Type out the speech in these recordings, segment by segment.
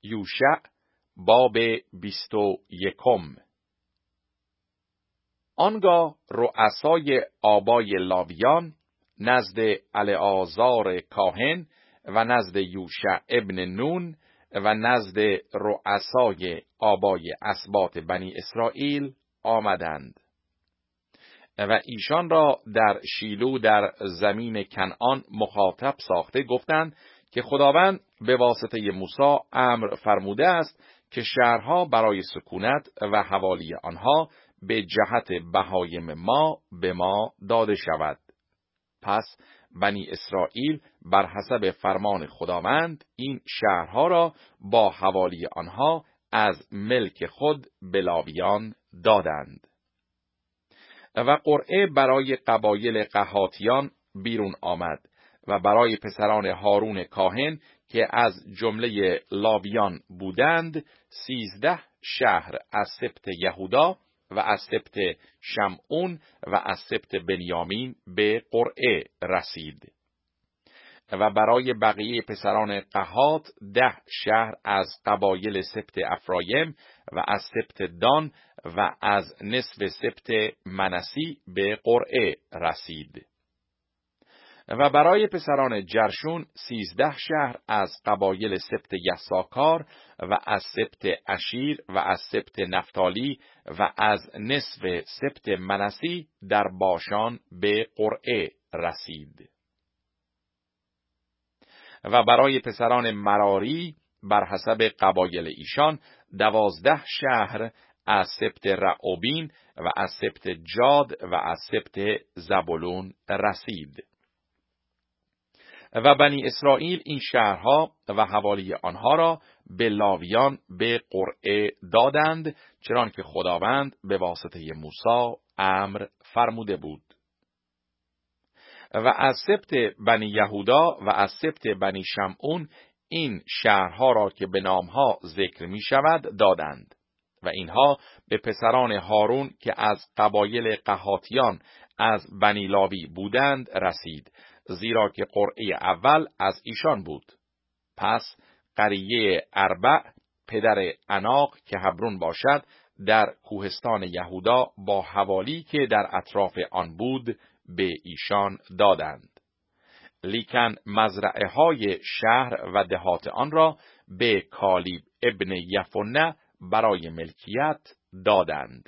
یوشع باب 21. آنگاه رؤسای آبای لاویان نزد الیعازار کاهن و نزد یوشع ابن نون و نزد رؤسای آبای اسباط بنی اسرائیل آمدند و ایشان را در شیلو در زمین کنعان مخاطب ساخته گفتند که خداوند به واسطه موسی امر فرموده است که شهرها برای سکونت و حوالی آنها به جهت بهایم ما به ما داده شود. پس بنی اسرائیل بر حسب فرمان خداوند این شهرها را با حوالی آنها از ملک خود به لاویان دادند. و قرعه برای قبایل قحاطیان بیرون آمد و برای پسران هارون کاهن که از جمله لاویان بودند 13 شهر از سبط یهودا و از سبط شمعون و از سبط بنیامین به قرعه رسید. و برای بقیه پسران قحاط 10 شهر از قبایل سبط افرایم و از سبط دان و از نصف سبط منسی به قرعه رسید. و برای پسران جرشون 13 شهر از قبایل سبط یساکار و از سبط اشیر و از سبط نفتالی و از نصف سبط منسی در باشان به قرعه رسید. و برای پسران مراری بر حسب قبایل ایشان 12 شهر از سبط رعوبین و از سبط جاد و از سبط زبولون رسید. و بنی اسرائیل این شهرها و حوالی آنها را به لاویان به قرعه دادند، چنانکه خداوند به واسطه موسی امر فرموده بود. و از سبط بنی یهودا و از سبط بنی شمعون این شهرها را که به نامها ذکر می شود دادند. و اینها به پسران هارون که از قبایل قحاطیان از بنی لاوی بودند رسید، زیرا که قرعه اول از ایشان بود. پس قریه اربع پدر عناق که هبرون باشد در کوهستان یهودا با حوالی که در اطراف آن بود به ایشان دادند. لیکن مزرعه های شهر و دهات آن را به کالیب ابن یفونه برای ملکیت دادند.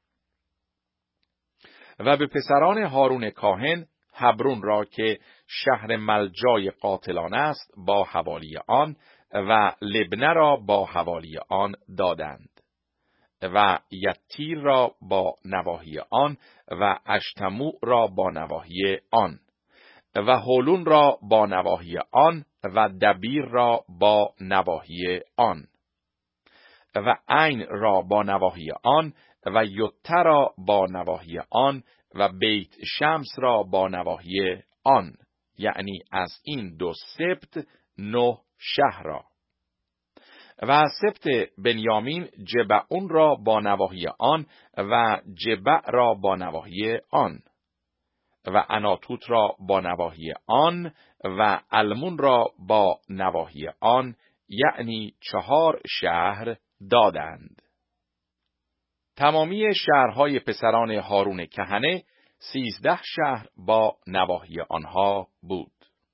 و به پسران هارون کاهن هبرون را که شهر ملجای قاتلان است با حوالی آن و لبنه را با حوالی آن دادند. و یتیر را با نواحی آن و اشتموع را با نواحی آن و هولون را با نواحی آن و دبیر را با نواحی آن و عین را با نواحی آن و یتر را با نواحی آن و بیت شمس را با نواحی آن، یعنی از این 2 سبط 9 شهر را. و از سبط بنیامین جبعون را با نواحی آن و جبع را با نواحی آن و عناتوت را با نواحی آن و المون را با نواحی آن، یعنی 4 شهر دادند. تمامی شهرهای پسران هارون کهنه 13 شهر با نواحی آنها بود.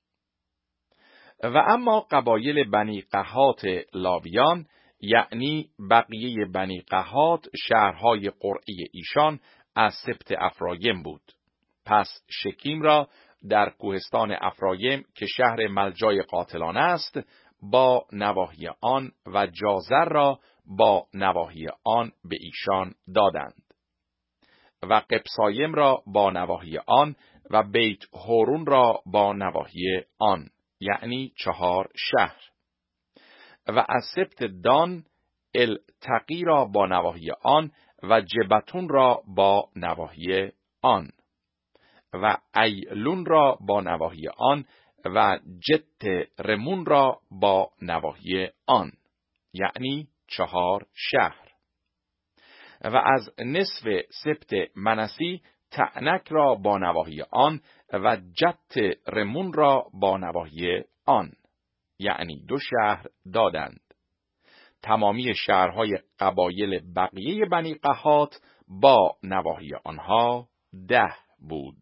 و اما قبایل بنی قحاط لاویان، یعنی بقیه بنی قحاط، شهرهای قرعی ایشان از سبط افرایم بود. پس شکیم را در کوهستان افرایم که شهر ملجای قاتلان است با نواحی آن و جازر را با نواحی آن به ایشان دادند. و قبسایم را با نواحی آن و بیت هورون را با نواحی آن، یعنی 4 شهر. و از سبط دان التقی را با نواحی آن و جبتون را با نواحی آن و ایلون را با نواحی آن و جت رمون را با نواحی آن، یعنی 4 شهر. و از نصف سبط منسی تعنک را با نواحی آن و جت رمون را با نواحی آن، یعنی 2 شهر دادند. تمامی شهرهای قبایل بقیه بنی قحات با نواحی آنها 10 بود.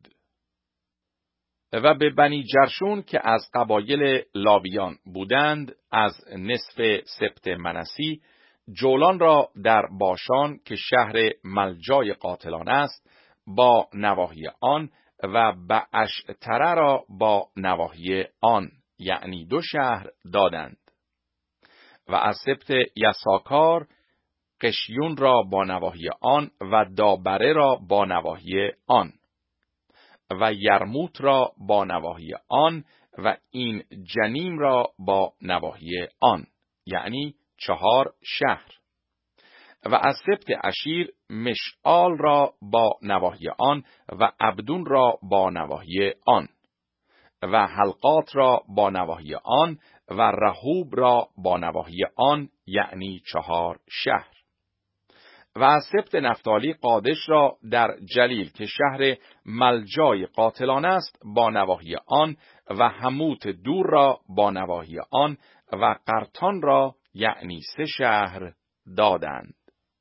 و به بنی جرشون که از قبایل لاویان بودند، از نصف سبط منسی جولان را در باشان که شهر ملجای قاتلان است با نواحی آن، و بعشتره را با نواحی آن، یعنی 2 شهر دادند. و از سبط یساکار قشیون را با نواحی آن و دابره را با نواحی آن و یرموت را با نواحی آن و این جنیم را با نواحی آن، یعنی 4 شهر. و از سبط اشیر مشعال را با نواحی آن و عبدون را با نواحی آن و حلقات را با نواحی آن و رهوب را با نواحی آن، یعنی 4 شهر. و از سبط نفتالی قادش را در جلیل که شهر ملجای قاتلان است با نواحی آن و حموت دور را با نواحی آن و قرطان را، یعنی 3 شهر دادند.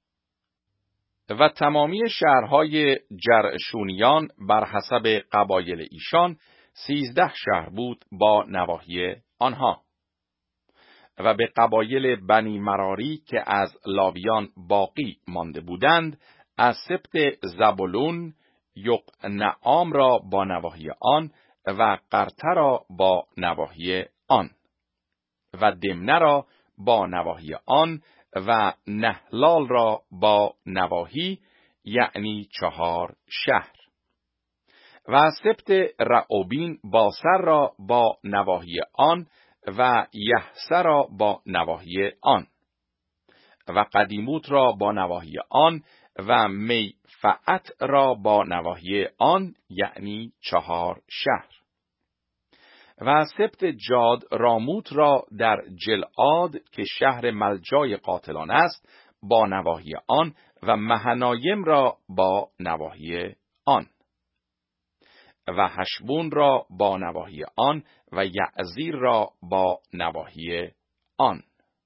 و تمامی شهرهای جرشونیان بر حسب قبایل ایشان 13 شهر بود با نواحی آنها. و به قبایل بنی مراری که از لاویان باقی مانده بودند، از سبط زبولون یقنعام را با نواحی آن و قرطه را با نواحی آن و دمنه را با نواحی آن و نهلال را با نواحی، یعنی 4 شهر. و از سبط رعوبین باسر را با نواحی آن و یحسه را با نواحی آن و قدیموت را با نواحی آن و میفعت را با نواحی آن، یعنی 4 شهر. و از سبط جاد راموت را در جلعاد که شهر ملجای قاتلان است با نواحی آن و مهنایم را با نواحی آن و حشبون را با نواحی آن و یعزیر را با نواحی آن.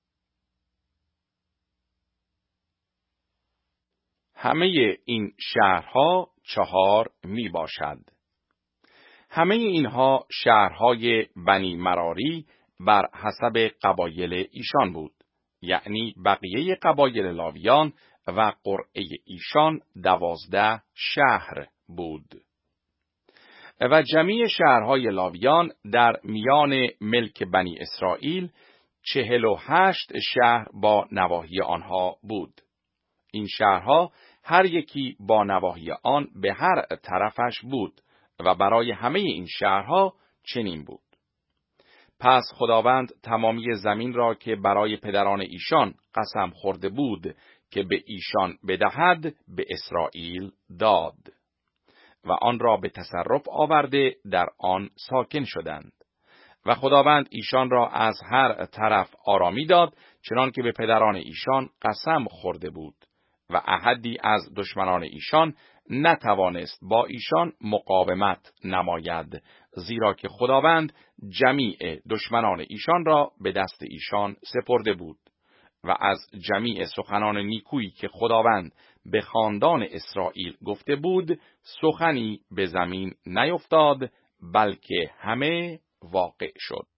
همه این شهرها 4 می باشد. همه اینها شهرهای بنی مراری بر حسب قبایل ایشان بود، یعنی بقیه قبایل لاویان و قرعه ایشان 12 شهر بود. و جمیع شهرهای لاویان در میان ملک بنی اسرائیل 48 شهر با نواحی آنها بود. این شهرها هر یکی با نواحی آن به هر طرفش بود و برای همه این شهرها چنین بود. پس خداوند تمامی زمین را که برای پدران ایشان قسم خورده بود که به ایشان بدهد به اسرائیل داد و آن را به تصرف آورده در آن ساکن شدند. و خداوند ایشان را از هر طرف آرامی داد چنان که به پدران ایشان قسم خورده بود و احدی از دشمنان ایشان نتوانست با ایشان مقاومت نماید، زیرا که خداوند جمیع دشمنان ایشان را به دست ایشان سپرده بود. و از جمیع سخنان نیکویی که خداوند به خاندان اسرائیل گفته بود سخنی به زمین نیفتاد، بلکه همه واقع شد.